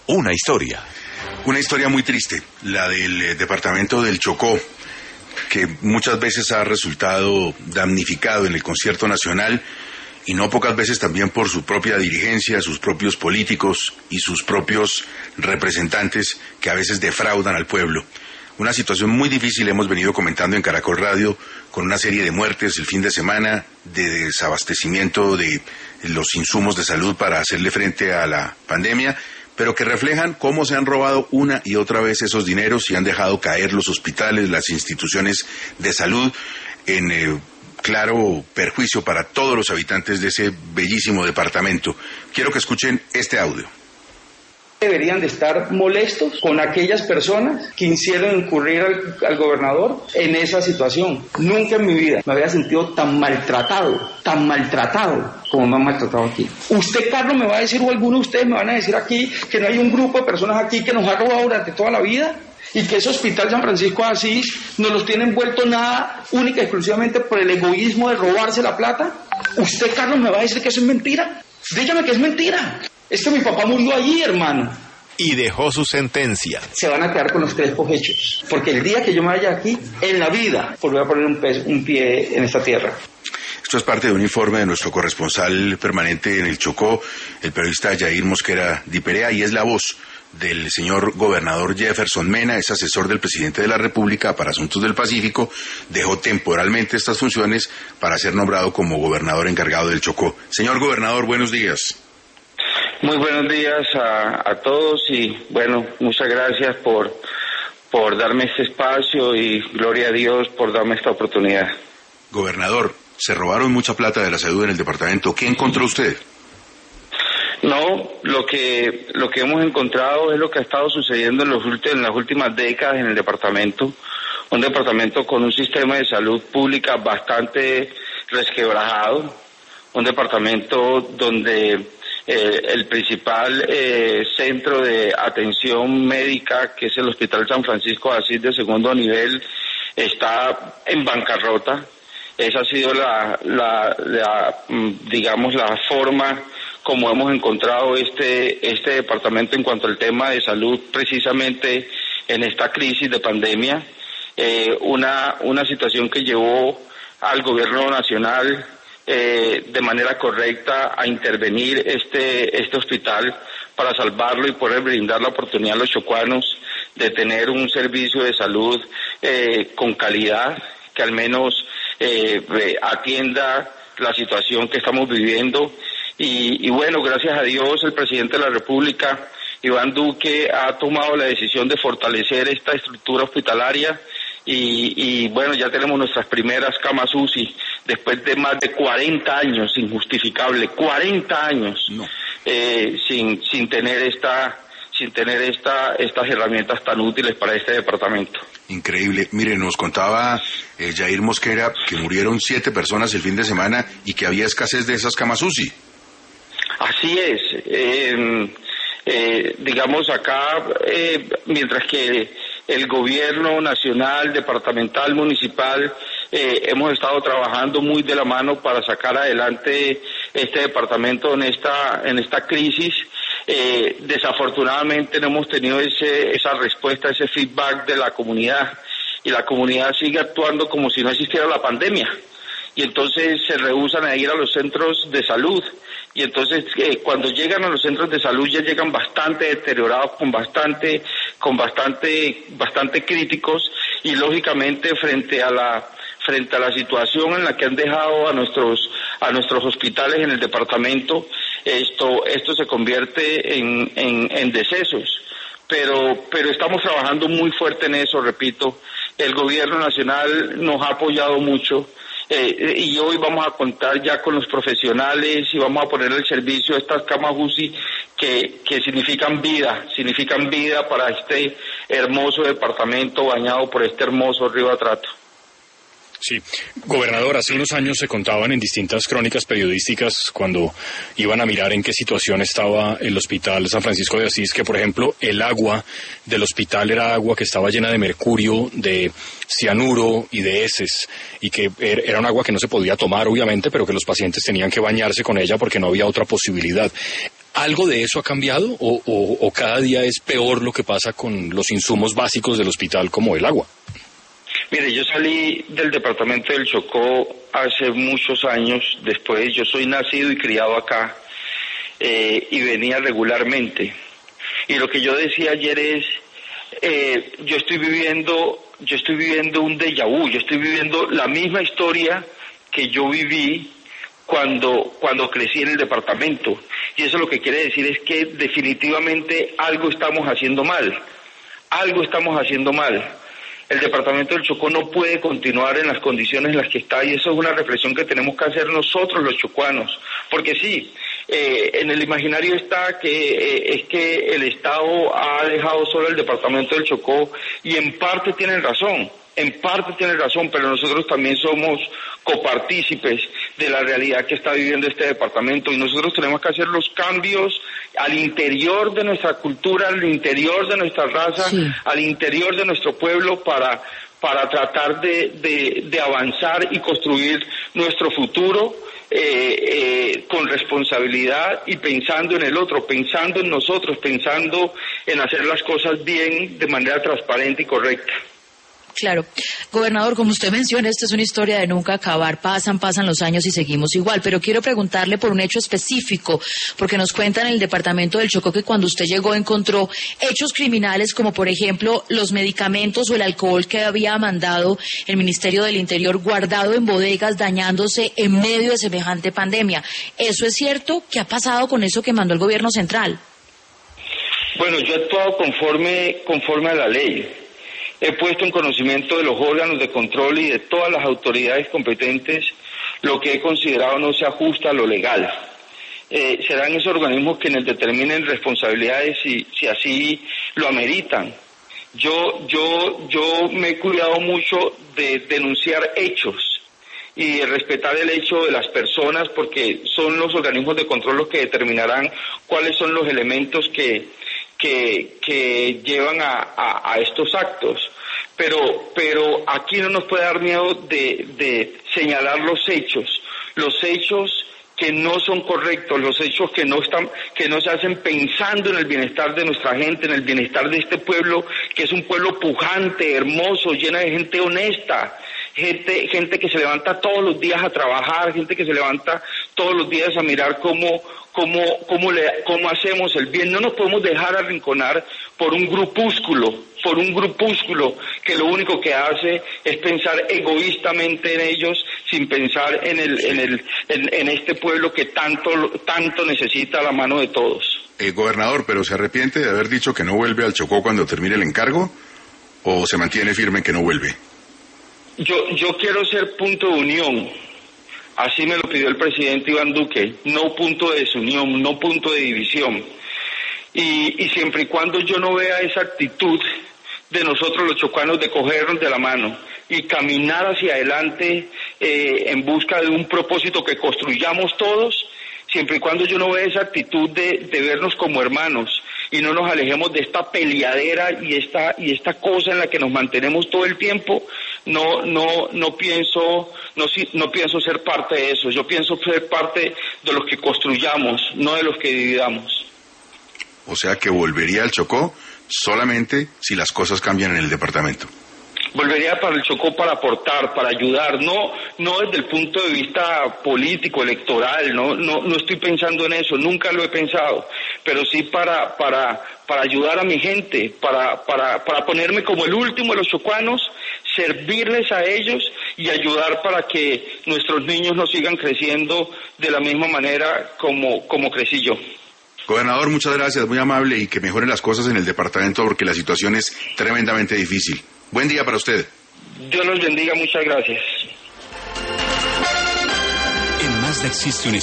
una historia. Una historia muy triste, la del departamento del Chocó, que muchas veces ha resultado damnificado en el concierto nacional y no pocas veces también por su propia dirigencia, sus propios políticos y sus propios representantes que a veces defraudan al pueblo. Una situación muy difícil hemos venido comentando en Caracol Radio con una serie de muertes el fin de semana, de desabastecimiento de los insumos de salud para hacerle frente a la pandemia, pero que reflejan cómo se han robado una y otra vez esos dineros y han dejado caer los hospitales, las instituciones de salud en claro perjuicio para todos los habitantes de ese bellísimo departamento. Quiero que escuchen este audio. Deberían de estar molestos con aquellas personas que hicieron incurrir al gobernador en esa situación. Nunca en mi vida me había sentido tan maltratado como me han maltratado aquí. Usted, Carlos, me va a decir, o alguno de ustedes me van a decir aquí, que no hay un grupo de personas aquí que nos ha robado durante toda la vida, y que ese Hospital San Francisco de Asís nos los tiene envuelto nada, única y exclusivamente por el egoísmo de robarse la plata. Usted, Carlos, me va a decir que eso es mentira. Dígame que es mentira. Es que mi papá murió allí, hermano. Y dejó su sentencia. Se van a quedar con los crespos hechos, porque el día que yo me vaya aquí, en la vida, volveré a poner un pie en esta tierra. Esto es parte de un informe de nuestro corresponsal permanente en el Chocó, el periodista Jair Mosquera Di Perea, y es la voz del señor gobernador Jefferson Mena, es asesor del presidente de la República para Asuntos del Pacífico, dejó temporalmente estas funciones para ser nombrado como gobernador encargado del Chocó. Señor gobernador, buenos días. Muy buenos días a todos y bueno, muchas gracias por darme este espacio y gloria a Dios por darme esta oportunidad. Gobernador, se robaron mucha plata de la salud en el departamento. ¿Qué encontró usted? No, lo que hemos encontrado es lo que ha estado sucediendo en las últimas décadas en el departamento. Un departamento con un sistema de salud pública bastante resquebrajado, un departamento donde el principal centro de atención médica, que es el Hospital San Francisco de Asís de segundo nivel, está en bancarrota. Esa ha sido digamos, la forma como hemos encontrado este departamento en cuanto al tema de salud, precisamente en esta crisis de pandemia. Una situación que llevó al gobierno nacional de manera correcta a intervenir este hospital para salvarlo y poder brindar la oportunidad a los chocuanos de tener un servicio de salud con calidad, que al menos atienda la situación que estamos viviendo. Y bueno, gracias a Dios el presidente de la República, Iván Duque, ha tomado la decisión de fortalecer esta estructura hospitalaria y bueno, ya tenemos nuestras primeras camas UCI después de más de 40 años, injustificable, 40 años sin tener estas herramientas tan útiles para este departamento. Increíble. Mire, nos contaba Jair Mosquera que murieron 7 personas el fin de semana y que había escasez de esas camas UCI. Así es. Digamos acá, mientras que el gobierno nacional, departamental, municipal, hemos estado trabajando muy de la mano para sacar adelante este departamento en esta crisis. Desafortunadamente no hemos tenido esa respuesta, ese feedback de la comunidad, y la comunidad sigue actuando como si no existiera la pandemia, y entonces se rehúsan a ir a los centros de salud, y entonces cuando llegan a los centros de salud ya llegan bastante deteriorados, bastante críticos, y lógicamente frente a la situación en la que han dejado a nuestros hospitales en el departamento, esto se convierte en decesos, pero estamos trabajando muy fuerte en eso, repito. El gobierno nacional nos ha apoyado mucho, y hoy vamos a contar ya con los profesionales y vamos a poner al servicio estas camas UCI que significan vida para este hermoso departamento bañado por este hermoso río Atrato. Sí, gobernador, hace unos años se contaban en distintas crónicas periodísticas cuando iban a mirar en qué situación estaba el Hospital San Francisco de Asís, que por ejemplo el agua del hospital era agua que estaba llena de mercurio, de cianuro y de heces, y que era un agua que no se podía tomar obviamente, pero que los pacientes tenían que bañarse con ella porque no había otra posibilidad. ¿Algo de eso ha cambiado o cada día es peor lo que pasa con los insumos básicos del hospital como el agua? Mire, yo salí del departamento del Chocó hace muchos años después. Yo soy nacido y criado acá y venía regularmente. Y lo que yo decía ayer es, yo estoy viviendo un déjà vu, yo estoy viviendo la misma historia que yo viví cuando crecí en el departamento. Y eso lo que quiere decir es que definitivamente algo estamos haciendo mal. El departamento del Chocó no puede continuar en las condiciones en las que está, y eso es una reflexión que tenemos que hacer nosotros los chocuanos, porque sí, en el imaginario está que es que el Estado ha dejado solo el departamento del Chocó, y en parte tienen razón, pero nosotros también somos copartícipes de la realidad que está viviendo este departamento, y nosotros tenemos que hacer los cambios al interior de nuestra cultura, al interior de nuestra raza, sí, al interior de nuestro pueblo para tratar de avanzar y construir nuestro futuro con responsabilidad y pensando en el otro, pensando en nosotros, pensando en hacer las cosas bien de manera transparente y correcta. Claro. Gobernador, como usted menciona, esta es una historia de nunca acabar. Pasan los años y seguimos igual. Pero quiero preguntarle por un hecho específico, porque nos cuentan en el departamento del Chocó que cuando usted llegó encontró hechos criminales como, por ejemplo, los medicamentos o el alcohol que había mandado el Ministerio del Interior guardado en bodegas, dañándose en medio de semejante pandemia. ¿Eso es cierto? ¿Qué ha pasado con eso que mandó el gobierno central? Bueno, yo he actuado conforme a la ley. He puesto en conocimiento de los órganos de control y de todas las autoridades competentes lo que he considerado no se ajusta a lo legal. Serán esos organismos quienes determinen responsabilidades si así lo ameritan. Yo me he cuidado mucho de denunciar hechos y de respetar el hecho de las personas, porque son los organismos de control los que determinarán cuáles son los elementos que llevan a estos actos, pero aquí no nos puede dar miedo de señalar los hechos que no son correctos, los hechos que no se hacen pensando en el bienestar de nuestra gente, en el bienestar de este pueblo, que es un pueblo pujante, hermoso, lleno de gente honesta, gente que se levanta todos los días a trabajar, gente que se levanta todos los días a mirar cómo hacemos el bien. No nos podemos dejar arrinconar por un grupúsculo que lo único que hace es pensar egoístamente en ellos, sin pensar en este pueblo que tanto necesita la mano de todos. Gobernador, ¿pero se arrepiente de haber dicho que no vuelve al Chocó cuando termine el encargo, o se mantiene firme en que no vuelve? Yo quiero ser punto de unión. Así me lo pidió el presidente Iván Duque, no punto de desunión, no punto de división. Y siempre y cuando yo no vea esa actitud de nosotros los chocuanos de cogernos de la mano y caminar hacia adelante en busca de un propósito que construyamos todos, siempre y cuando yo no vea esa actitud de vernos como hermanos y no nos alejemos de esta peleadera y esta cosa en la que nos mantenemos todo el tiempo, no pienso ser parte de eso. Yo pienso ser parte de los que construyamos, no de los que dividamos. O sea que volvería al Chocó solamente si las cosas cambian en el departamento. Volvería para el Chocó para aportar, para ayudar, no desde el punto de vista político, electoral, no estoy pensando en eso, nunca lo he pensado, pero sí para ayudar a mi gente, para ponerme como el último de los chocuanos, servirles a ellos y ayudar para que nuestros niños no sigan creciendo de la misma manera como crecí yo. Gobernador, muchas gracias, muy amable, y que mejoren las cosas en el departamento porque la situación es tremendamente difícil. Buen día para usted. Dios los bendiga, muchas gracias. En Mazda existe una